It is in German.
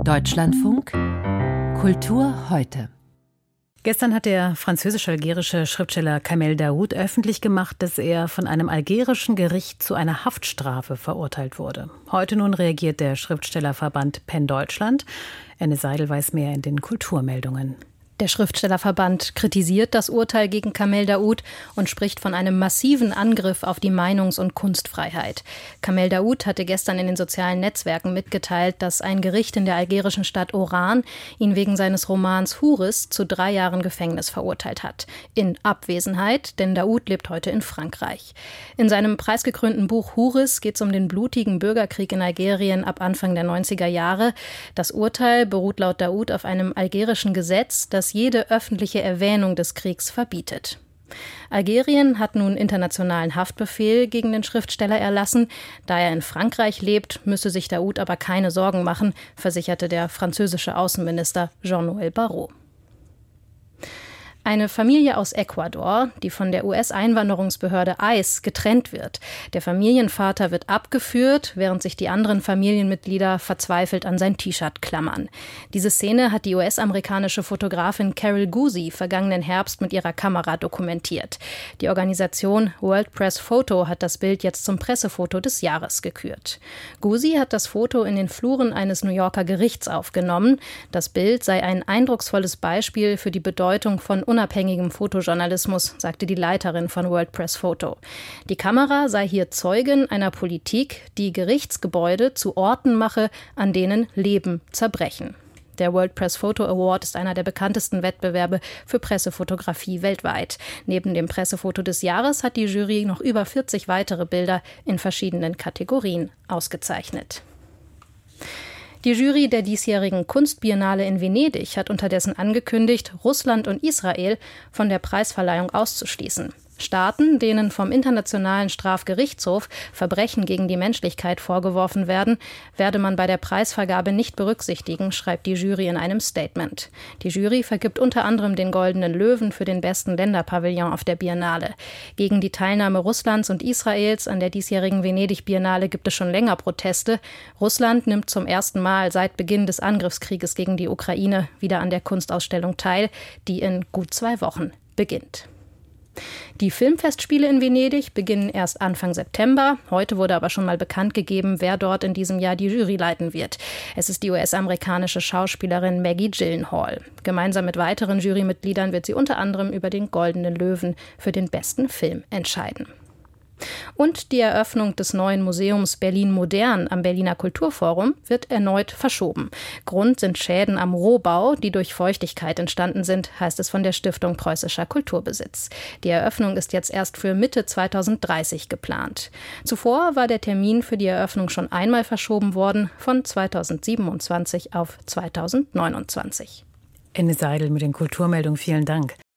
Deutschlandfunk Kultur heute. Gestern hat der französisch-algerische Schriftsteller Kamel Daoud öffentlich gemacht, dass er von einem algerischen Gericht zu einer Haftstrafe verurteilt wurde. Heute nun reagiert der Schriftstellerverband PEN Deutschland. Enne Seidel weiß mehr in den Kulturmeldungen. Der Schriftstellerverband kritisiert das Urteil gegen Kamel Daoud und spricht von einem massiven Angriff auf die Meinungs- und Kunstfreiheit. Kamel Daoud hatte gestern in den sozialen Netzwerken mitgeteilt, dass ein Gericht in der algerischen Stadt Oran ihn wegen seines Romans Houris zu 3 Jahren Gefängnis verurteilt hat. In Abwesenheit, denn Daoud lebt heute in Frankreich. In seinem preisgekrönten Buch Houris geht es um den blutigen Bürgerkrieg in Algerien ab Anfang der 90er Jahre. Das Urteil beruht laut Daoud auf einem algerischen Gesetz, das jede öffentliche Erwähnung des Kriegs verbietet. Algerien hat nun internationalen Haftbefehl gegen den Schriftsteller erlassen. Da er in Frankreich lebt, müsse sich Daoud aber keine Sorgen machen, versicherte der französische Außenminister Jean-Noël Barrot. Eine Familie aus Ecuador, die von der US-Einwanderungsbehörde ICE getrennt wird. Der Familienvater wird abgeführt, während sich die anderen Familienmitglieder verzweifelt an sein T-Shirt klammern. Diese Szene hat die US-amerikanische Fotografin Carol Guzzi vergangenen Herbst mit ihrer Kamera dokumentiert. Die Organisation World Press Photo hat das Bild jetzt zum Pressefoto des Jahres gekürt. Guzzi hat das Foto in den Fluren eines New Yorker Gerichts aufgenommen. Das Bild sei ein eindrucksvolles Beispiel für die Bedeutung von unabhängigem Fotojournalismus, sagte die Leiterin von World Press Photo. Die Kamera sei hier Zeugin einer Politik, die Gerichtsgebäude zu Orten mache, an denen Leben zerbrechen. Der World Press Photo Award ist einer der bekanntesten Wettbewerbe für Pressefotografie weltweit. Neben dem Pressefoto des Jahres hat die Jury noch über 40 weitere Bilder in verschiedenen Kategorien ausgezeichnet. Die Jury der diesjährigen Kunstbiennale in Venedig hat unterdessen angekündigt, Russland und Israel von der Preisverleihung auszuschließen. Staaten, denen vom Internationalen Strafgerichtshof Verbrechen gegen die Menschlichkeit vorgeworfen werden, werde man bei der Preisvergabe nicht berücksichtigen, schreibt die Jury in einem Statement. Die Jury vergibt unter anderem den Goldenen Löwen für den besten Länderpavillon auf der Biennale. Gegen die Teilnahme Russlands und Israels an der diesjährigen Venedig-Biennale gibt es schon länger Proteste. Russland nimmt zum ersten Mal seit Beginn des Angriffskrieges gegen die Ukraine wieder an der Kunstausstellung teil, die in gut 2 Wochen beginnt. Die Filmfestspiele in Venedig beginnen erst Anfang September. Heute wurde aber schon mal bekannt gegeben, wer dort in diesem Jahr die Jury leiten wird. Es ist die US-amerikanische Schauspielerin Maggie Gyllenhaal. Gemeinsam mit weiteren Jurymitgliedern wird sie unter anderem über den Goldenen Löwen für den besten Film entscheiden. Und die Eröffnung des neuen Museums Berlin Modern am Berliner Kulturforum wird erneut verschoben. Grund sind Schäden am Rohbau, die durch Feuchtigkeit entstanden sind, heißt es von der Stiftung Preußischer Kulturbesitz. Die Eröffnung ist jetzt erst für Mitte 2030 geplant. Zuvor war der Termin für die Eröffnung schon einmal verschoben worden, von 2027 auf 2029. Enne Seidel mit den Kulturmeldungen, vielen Dank.